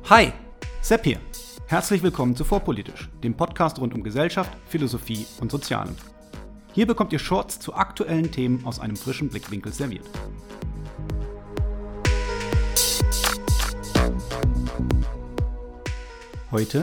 Hi, Sepp hier. Herzlich willkommen zu Vorpolitisch, dem Podcast rund um Gesellschaft, Philosophie und Sozialem. Hier bekommt ihr Shorts zu aktuellen Themen aus einem frischen Blickwinkel serviert. Heute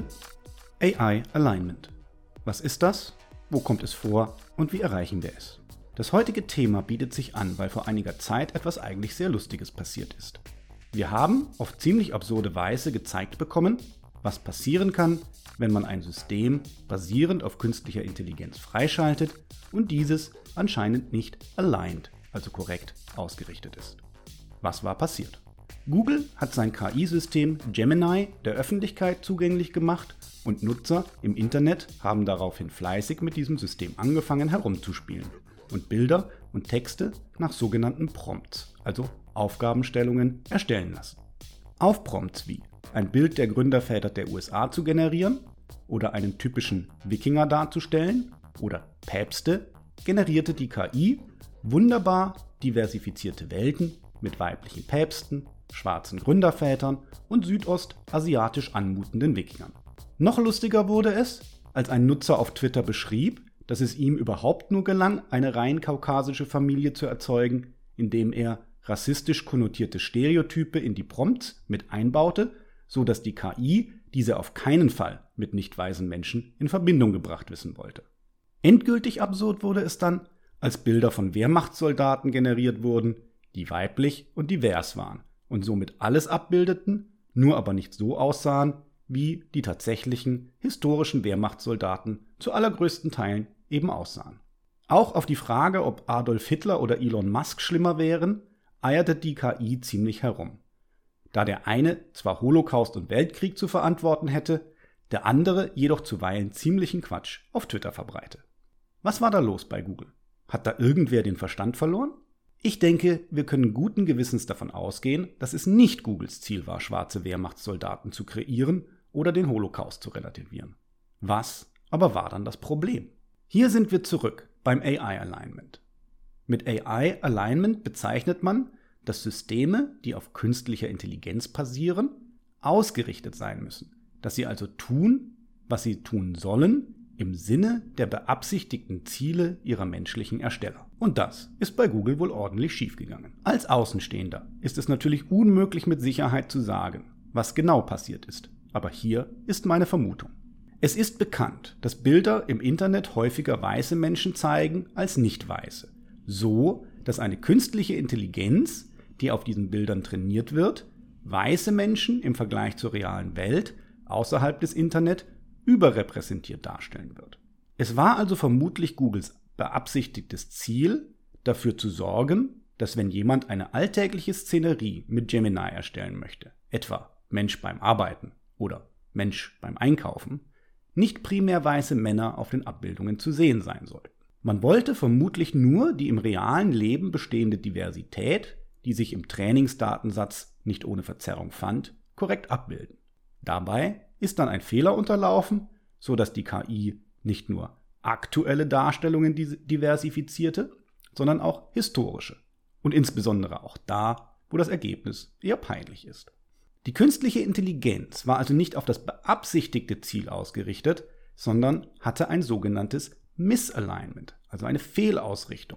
AI Alignment. Was ist das? Wo kommt es vor? Und wie erreichen wir es? Das heutige Thema bietet sich an, weil vor einiger Zeit etwas eigentlich sehr Lustiges passiert ist. Wir haben auf ziemlich absurde Weise gezeigt bekommen, was passieren kann, wenn man ein System basierend auf künstlicher Intelligenz freischaltet und dieses anscheinend nicht aligned, also korrekt ausgerichtet ist. Was war passiert? Google hat sein KI-System Gemini der Öffentlichkeit zugänglich gemacht und Nutzer im Internet haben daraufhin fleißig mit diesem System angefangen herumzuspielen und Bilder und Texte nach sogenannten Prompts, also Aufgabenstellungen, erstellen lassen. Auf Prompts wie ein Bild der Gründerväter der USA zu generieren oder einen typischen Wikinger darzustellen oder Päpste, generierte die KI wunderbar diversifizierte Welten mit weiblichen Päpsten, schwarzen Gründervätern und südostasiatisch anmutenden Wikingern. Noch lustiger wurde es, als ein Nutzer auf Twitter beschrieb, dass es ihm überhaupt nur gelang, eine rein kaukasische Familie zu erzeugen, indem er rassistisch konnotierte Stereotype in die Prompts mit einbaute, so dass die KI diese auf keinen Fall mit nicht weißen Menschen in Verbindung gebracht wissen wollte. Endgültig absurd wurde es dann, als Bilder von Wehrmachtssoldaten generiert wurden, die weiblich und divers waren und somit alles abbildeten, nur aber nicht so aussahen, wie die tatsächlichen historischen Wehrmachtssoldaten zu allergrößten Teilen eben aussahen. Auch auf die Frage, ob Adolf Hitler oder Elon Musk schlimmer wären, eierte die KI ziemlich herum. Da der eine zwar Holocaust und Weltkrieg zu verantworten hätte, der andere jedoch zuweilen ziemlichen Quatsch auf Twitter verbreite. Was war da los bei Google? Hat da irgendwer den Verstand verloren? Ich denke, wir können guten Gewissens davon ausgehen, dass es nicht Googles Ziel war, schwarze Wehrmachtssoldaten zu kreieren oder den Holocaust zu relativieren. Was aber war dann das Problem? Hier sind wir zurück beim AI Alignment. Mit AI Alignment bezeichnet man, dass Systeme, die auf künstlicher Intelligenz basieren, ausgerichtet sein müssen, dass sie also tun, was sie tun sollen, im Sinne der beabsichtigten Ziele ihrer menschlichen Ersteller. Und das ist bei Google wohl ordentlich schiefgegangen. Als Außenstehender ist es natürlich unmöglich mit Sicherheit zu sagen, was genau passiert ist. Aber hier ist meine Vermutung. Es ist bekannt, dass Bilder im Internet häufiger weiße Menschen zeigen als nicht weiße. So, dass eine künstliche Intelligenz, die auf diesen Bildern trainiert wird, weiße Menschen im Vergleich zur realen Welt außerhalb des Internet überrepräsentiert darstellen wird. Es war also vermutlich Googles beabsichtigtes Ziel, dafür zu sorgen, dass wenn jemand eine alltägliche Szenerie mit Gemini erstellen möchte, etwa Mensch beim Arbeiten oder Mensch beim Einkaufen, nicht primär weiße Männer auf den Abbildungen zu sehen sein sollten. Man wollte vermutlich nur die im realen Leben bestehende Diversität, die sich im Trainingsdatensatz nicht ohne Verzerrung fand, korrekt abbilden. Dabei ist dann ein Fehler unterlaufen, sodass die KI nicht nur aktuelle Darstellungen diversifizierte, sondern auch historische. Und insbesondere auch da, wo das Ergebnis eher peinlich ist. Die künstliche Intelligenz war also nicht auf das beabsichtigte Ziel ausgerichtet, sondern hatte ein sogenanntes Misalignment, also eine Fehlausrichtung.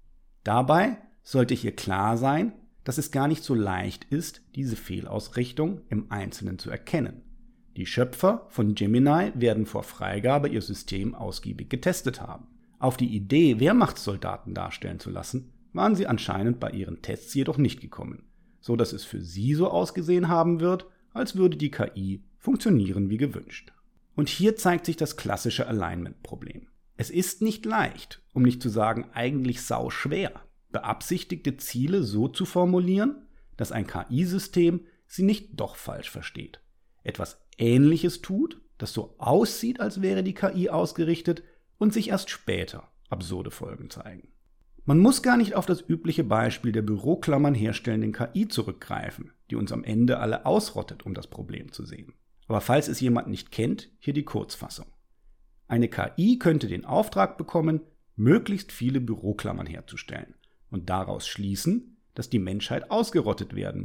Dabei sollte hier klar sein, dass es gar nicht so leicht ist, diese Fehlausrichtung im Einzelnen zu erkennen. Die Schöpfer von Gemini werden vor Freigabe ihr System ausgiebig getestet haben. Auf die Idee, Wehrmachtssoldaten darstellen zu lassen, waren sie anscheinend bei ihren Tests jedoch nicht gekommen, so dass es für sie so ausgesehen haben wird, als würde die KI funktionieren wie gewünscht. Und hier zeigt sich das klassische Alignment-Problem. Es ist nicht leicht, um nicht zu sagen eigentlich sauschwer, beabsichtigte Ziele so zu formulieren, dass ein KI-System sie nicht doch falsch versteht. Etwas Ähnliches tut, das so aussieht, als wäre die KI ausgerichtet und sich erst später absurde Folgen zeigen. Man muss gar nicht auf das übliche Beispiel der Büroklammern herstellenden KI zurückgreifen, die uns am Ende alle ausrottet, um das Problem zu sehen. Aber falls es jemand nicht kennt, hier die Kurzfassung. Eine KI könnte den Auftrag bekommen, möglichst viele Büroklammern herzustellen und daraus schließen, dass die Menschheit ausgerottet werden muss.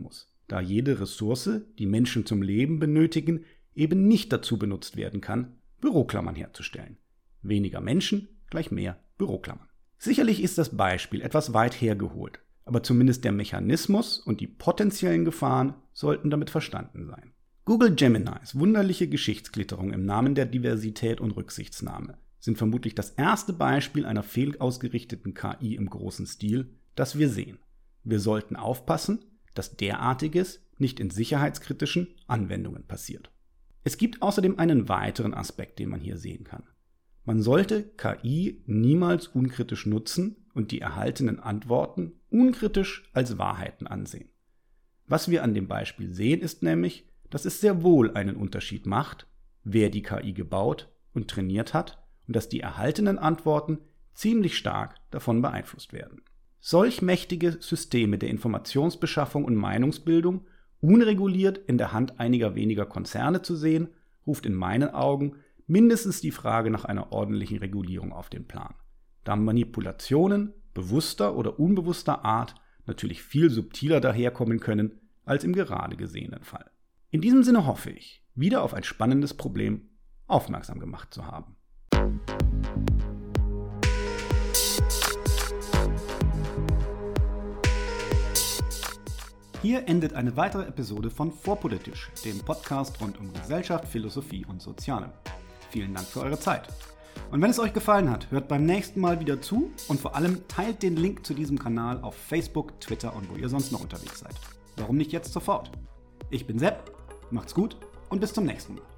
da jede Ressource, die Menschen zum Leben benötigen, eben nicht dazu benutzt werden kann, Büroklammern herzustellen. Weniger Menschen gleich mehr Büroklammern. Sicherlich ist das Beispiel etwas weit hergeholt, aber zumindest der Mechanismus und die potenziellen Gefahren sollten damit verstanden sein. Google Geminis wunderliche Geschichtsklitterung im Namen der Diversität und Rücksichtsnahme sind vermutlich das erste Beispiel einer fehlausgerichteten KI im großen Stil, das wir sehen. Wir sollten aufpassen, dass derartiges nicht in sicherheitskritischen Anwendungen passiert. Es gibt außerdem einen weiteren Aspekt, den man hier sehen kann. Man sollte KI niemals unkritisch nutzen und die erhaltenen Antworten unkritisch als Wahrheiten ansehen. Was wir an dem Beispiel sehen, ist nämlich, dass es sehr wohl einen Unterschied macht, wer die KI gebaut und trainiert hat und dass die erhaltenen Antworten ziemlich stark davon beeinflusst werden. Solch mächtige Systeme der Informationsbeschaffung und Meinungsbildung unreguliert in der Hand einiger weniger Konzerne zu sehen, ruft in meinen Augen mindestens die Frage nach einer ordentlichen Regulierung auf den Plan, da Manipulationen bewusster oder unbewusster Art natürlich viel subtiler daherkommen können als im gerade gesehenen Fall. In diesem Sinne hoffe ich, wieder auf ein spannendes Problem aufmerksam gemacht zu haben. Hier endet eine weitere Episode von Vorpolitisch, dem Podcast rund um Gesellschaft, Philosophie und Sozialem. Vielen Dank für eure Zeit. Und wenn es euch gefallen hat, hört beim nächsten Mal wieder zu und vor allem teilt den Link zu diesem Kanal auf Facebook, Twitter und wo ihr sonst noch unterwegs seid. Warum nicht jetzt sofort? Ich bin Sepp, macht's gut und bis zum nächsten Mal.